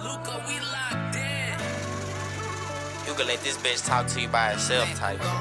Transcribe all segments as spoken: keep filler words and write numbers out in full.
Luca, we locked in. You can let this bitch talk to you by herself type shit.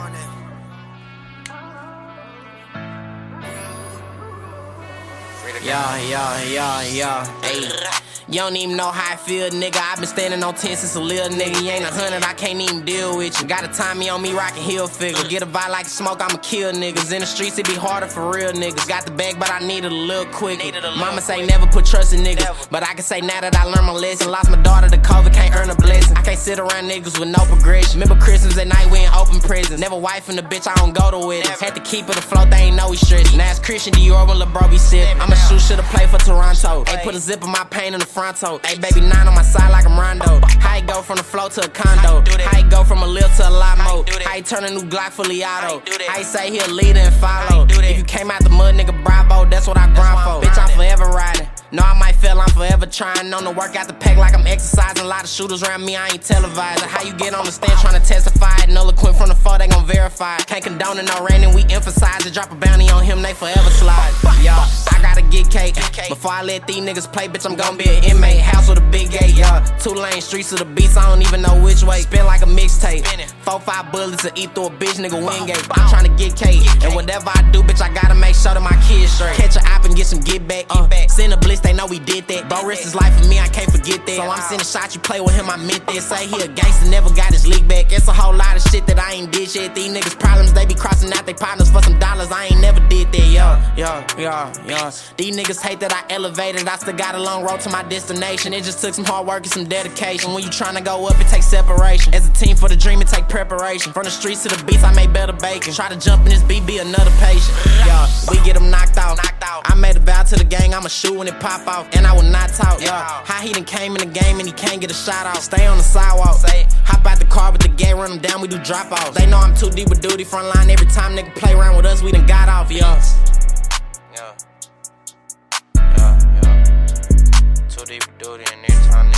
Yeah, yeah, yeah, yeah, ayy. You don't even know how I feel, nigga. I been standing on ten since a little nigga. You ain't a hundred, I can't even deal with you. Gotta time me on me rockin' heel figure. Get a vibe like smoke, I'ma kill niggas. In the streets, it be harder for real niggas. Got the bag, but I need it a little quicker. Mama say never put trust in niggas, never. But I can say now that I learned my lesson. Lost my daughter to COVID, can't earn a blessing. I can't sit around niggas with no progression. Remember Christmas at night, we in open prisons. Never wife in the bitch, I don't go to weddings. Had to keep it afloat, they ain't know we stressed. Now it's Christian Dior when Lil' bro be sick. I'ma shoot, shoulda played for Toronto. They put a zip in my pain in the fronto. Hey baby, nine on my side like I'm Rondo. How you go from the flow to a condo? How you go from a lil to a lot more? How you turn a new Glock fully auto? How you say he a leader and follow? If you came out the mud, nigga, bravo, that's what I grind for. Bitch, I'm forever riding. No, I might fail, I'm forever trying. On the work out the pack like I'm exercising. A lot of shooters around me, I ain't televising. How you get on the stand trying to testify? Eloquent from the four, they gon' verify. Can't condone it, no raining, we emphasize it. Drop a bounty on him, they forever slide. Yeah, I gotta get cake. Before I let these niggas play, bitch, I'm gon' be an inmate. House with a big gate, yeah. Two lane streets to the beats, I don't even know which way. Spin like a mixtape. Four, five bullets to eat through a bitch, nigga, Wingate. I'm tryna get cake. And whatever I do, bitch, I gotta make sure that my kids straight. Catch a op and get some get back. Uh, send a blitz, they know we did that. Bro, risk his life for me, I can't forget that. So I'm sending shots, you play with him, I meant that. Say he a gangster, never got his league back. It's a whole lot of shit that I ain't did shit. These niggas problems, they be crossing out they partners for some dollars. I ain't never did that, yeah, yeah, yeah, yeah. These niggas hate that I elevated. I still got a long road to my destination. It just took some hard work and some dedication. When you tryna go up, it takes separation. As a team for the dream, it take preparation. From the streets to the beats, I make better bacon. Try to jump in this beat, be another patient. Yeah, we get them knocked out. I made a vow to the gang, I'ma shoot when it pop off. And I will not talk, yeah. How he done came in the game and he can't get a shot off. Stay on the sidewalk, hop out the car with the gang, run them down, we do drop offs. They know I'm too deep with duty, front line. Every time nigga play around with us, we done got off, yeah. Yeah. Yeah, yeah. Too deep with duty, and every time